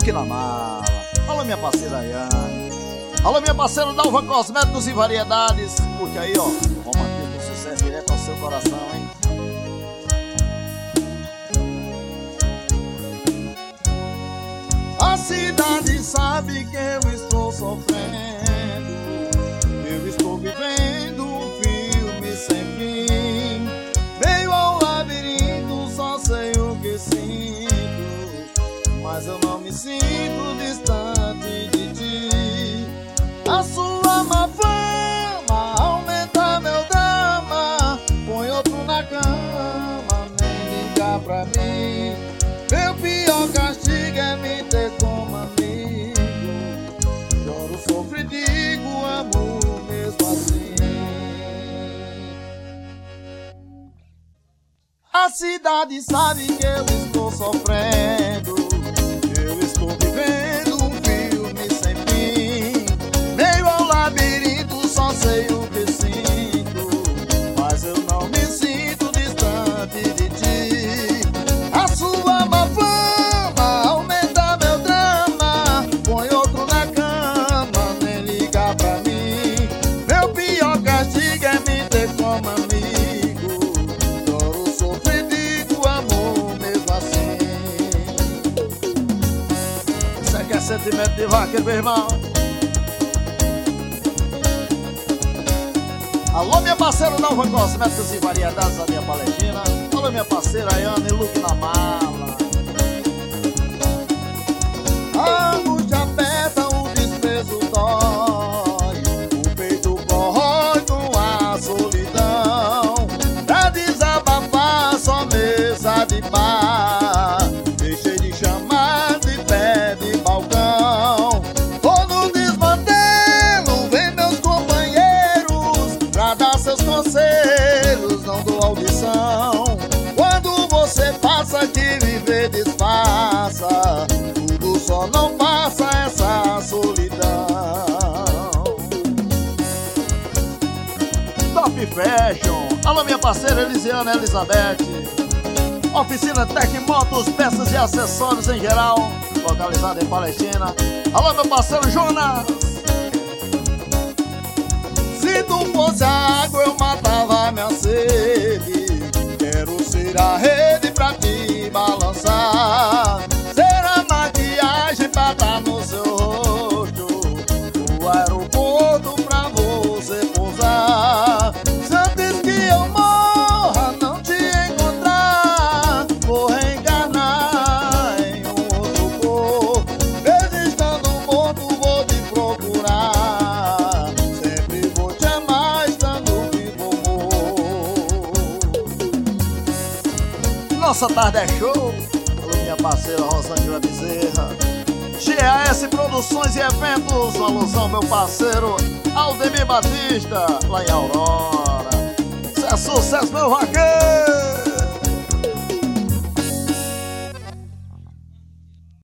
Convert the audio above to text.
Luke na mala. Alô, minha parceira Yane. Alô, minha parceira Dalva Cosméticos e Variedades. Porque aí, ó, romantismo, sucesso direto ao seu coração, hein? A cidade sabe que eu estou sofrendo. Eu estou vivendo um filme sem fim. Meio ao labirinto, só sei o que sinto. Mas eu não me sinto distante de ti. A sua má fama aumenta meu drama. Põe outro na cama, nem liga pra mim. Meu pior castigo é me ter como amigo. Choro, sofro e digo, amo mesmo assim. A cidade sabe que eu estou sofrendo. Eu estou vivendo um filme sem fim. Meio ao labirinto, só sei o que sinto. Mas eu não me sinto distante de ti. A sua má fama aumenta meu drama. Põe outro na cama, nem liga pra mim. Meu pior castigo é me ter como amigo. Choro, sofro e digo, amor mesmo assim. Você quer sentimento de vaqueiro, meu irmão? Alô, minha parceira Dalva Cosméticos e Variedades, a minha Palestina. Alô, minha parceira Ayane, Luke na mala. A angústia aperta, o desprezo dói. O peito corrói com a solidão. Pra desabafar, só mesa de bar. Deixei de chamar de pé de balcão. Tô no desmantelo, vem meus companheiros pra dar seus conselhos, não dou audição. Quando você passa que viver disfarça, tudo só não passa essa solidão. Top Fashion. Alô, minha parceira Elisiana Elizabeth. Oficina Tec Motos, peças e acessórios em geral, localizada em Palestina. Alô, meu parceiro Jonas. Se tu fosse a água, eu matava minha sede. Quero ser a rede pra te balançar. Ser a maquiagem pra dar no seu rosto. O aeroporto pra você pousar. Se antes que eu morra não te encontrar, vou reencarnar em um outro corpo. Mesmo estando morto, vou te procurar. Sempre vou te amar, estando vivo, amor. Nossa tarde é show. Alô, minha parceira Rosângela Bezerra. GAS Produções e Eventos. Uma alusão, meu parceiro Aldemir Batista, lá em Aurora. Isso é sucesso, meu vaqueiro.